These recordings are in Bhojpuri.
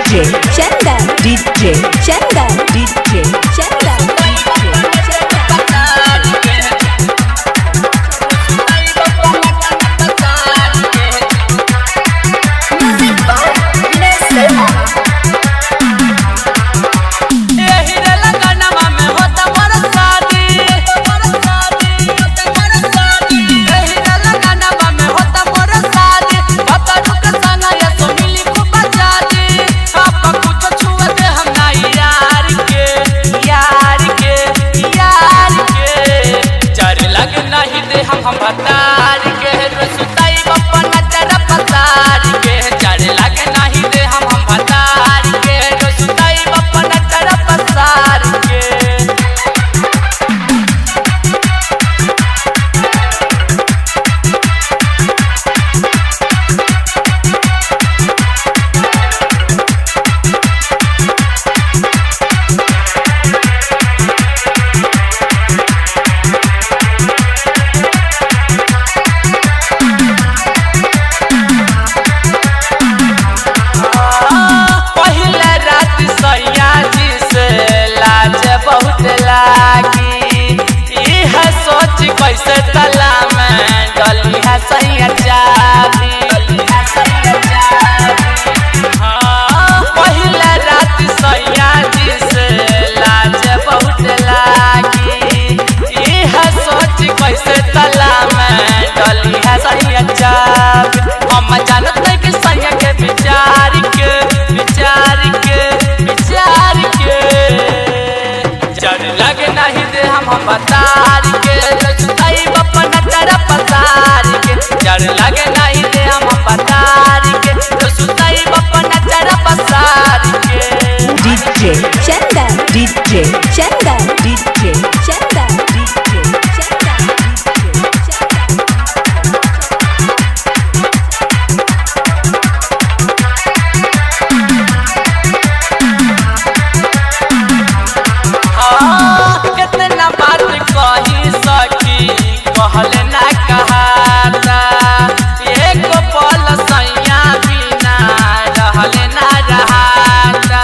DJ Chandan, DJ Chandan, DJ Chandan, कैसे तला में डली है सैया चाबी। हाँ पहले रात सैया जी से लाज बहुत लागी। यह सोच कैसे तला में डली है सैया चाबी। हम जानत नहीं कि सैया के विचार के जड़ लगे नहीं दे हम बता के जड़ लगे नहीं दे हम बता के तो सुताई बपना जरा पसार के। DJ Chandan, DJ Chandan, DJ Chandan, DJ Chandan, हाँ कितना बात कही सकी कहले ना कहाता। एक पल सैया बिना रहले ना रहाता।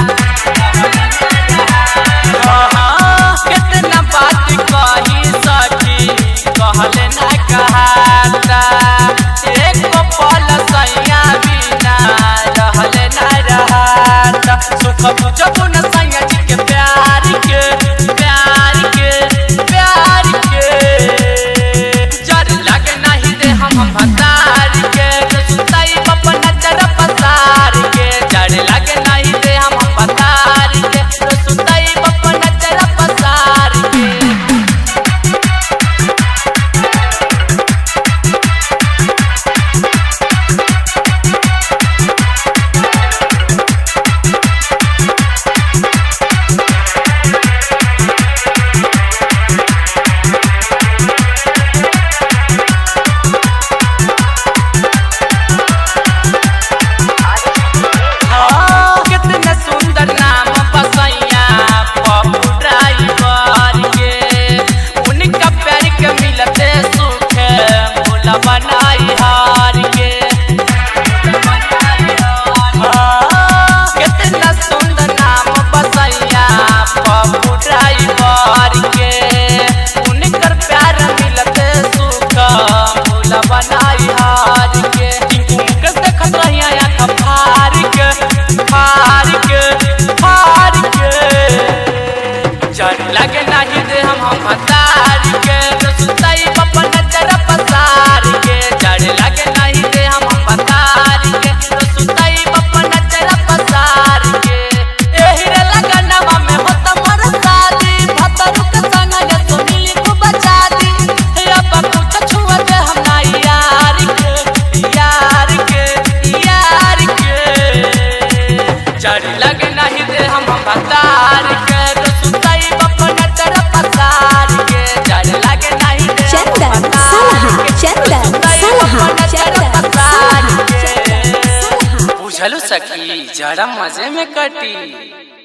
हाँ कितना बात कही सकी कहले ना कहाता। एक पल सैया बिना रहले ना रहाता। सुख बुझबो न सैया जी के प्यार के जड़ लगे नहीं दे हम भतार के सुताई बपना जरा पसार के। जड़ लगे नहीं दे हम भतार के सुताई बपना जरा पसार के। बनाई हार के कितना सुंदर नाम बसैया पप्पू ड्राइवर के। उनकर प्यार मिलते सुख भूला बनाई हार के। उनके देखत रहिया आँख फार के जड़ लगे नहीं दे हम भतार के सुताई बपना जरा पसार के। जड़ लगे नहीं दे हम भतार के सुताई बपना जरा पसार के। एही रे लगनवा में होता मोर शादी भतरू के संग ये सुनीली को बचा दी। अब कुछ छुआ दे हम ना यार के जड़ लगे नहीं दे हम भतार के सुताई बपना जरा पसार के। जड़ लगे नहीं दे Chandan, बुझलू सखी जड़ा मजे में कटी।